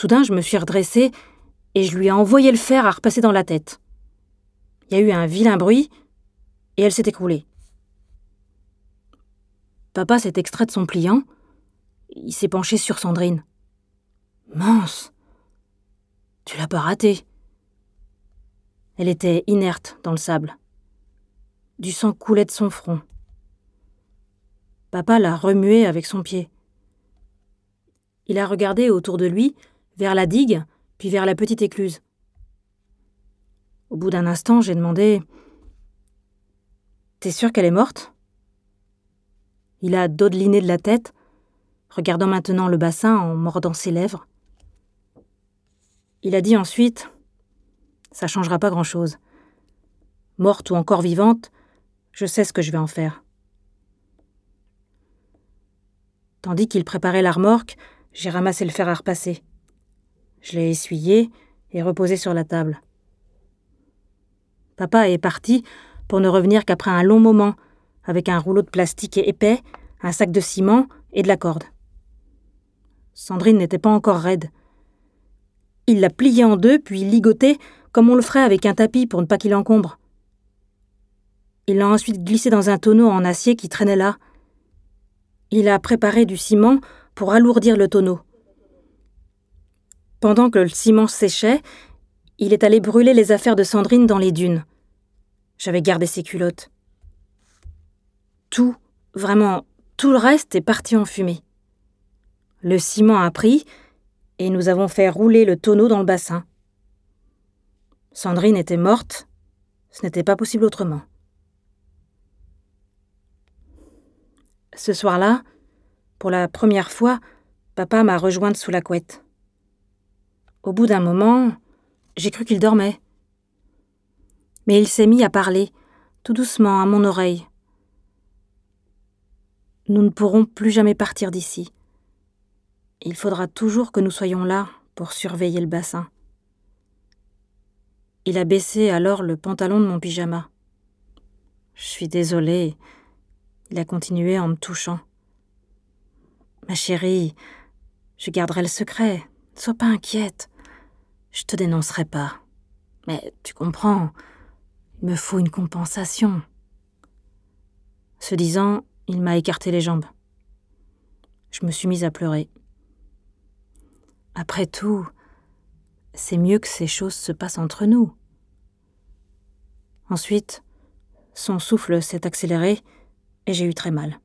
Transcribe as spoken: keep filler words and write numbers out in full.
Soudain, je me suis redressée et je lui ai envoyé le fer à repasser dans la tête. Il y a eu un vilain bruit et elle s'est écroulée. Papa s'est extrait de son pliant. Il s'est penché sur Sandrine. « Mince, tu l'as pas ratée. » Elle était inerte dans le sable. Du sang coulait de son front. Papa l'a remuée avec son pied. Il a regardé autour de lui, vers la digue, puis vers la petite écluse. Au bout d'un instant, j'ai demandé « T'es sûr qu'elle est morte ?» Il a dodeliné de la tête, regardant maintenant le bassin en mordant ses lèvres. Il a dit ensuite « Ça changera pas grand-chose. Morte ou encore vivante, je sais ce que je vais en faire. » Tandis qu'il préparait la remorque, j'ai ramassé le fer à repasser. Je l'ai essuyé et reposé sur la table. Papa est parti pour ne revenir qu'après un long moment, avec un rouleau de plastique épais, un sac de ciment et de la corde. Sandrine n'était pas encore raide. Il l'a pliée en deux, puis ligoté, comme on le ferait avec un tapis pour ne pas qu'il encombre. Il l'a ensuite glissé dans un tonneau en acier qui traînait là. Il a préparé du ciment pour alourdir le tonneau. Pendant que le ciment séchait, il est allé brûler les affaires de Sandrine dans les dunes. J'avais gardé ses culottes. Tout, vraiment tout le reste est parti en fumée. Le ciment a pris et nous avons fait rouler le tonneau dans le bassin. Sandrine était morte, ce n'était pas possible autrement. Ce soir-là, pour la première fois, papa m'a rejointe sous la couette. Au bout d'un moment, j'ai cru qu'il dormait. Mais il s'est mis à parler, tout doucement, à mon oreille. Nous ne pourrons plus jamais partir d'ici. Il faudra toujours que nous soyons là pour surveiller le bassin. Il a baissé alors le pantalon de mon pyjama. Je suis désolée. Il a continué en me touchant. Ma chérie, je garderai le secret. Ne sois pas inquiète. Je te dénoncerai pas. Mais tu comprends, il me faut une compensation. Ce disant, il m'a écarté les jambes. Je me suis mise à pleurer. Après tout, c'est mieux que ces choses se passent entre nous. Ensuite, son souffle s'est accéléré et j'ai eu très mal.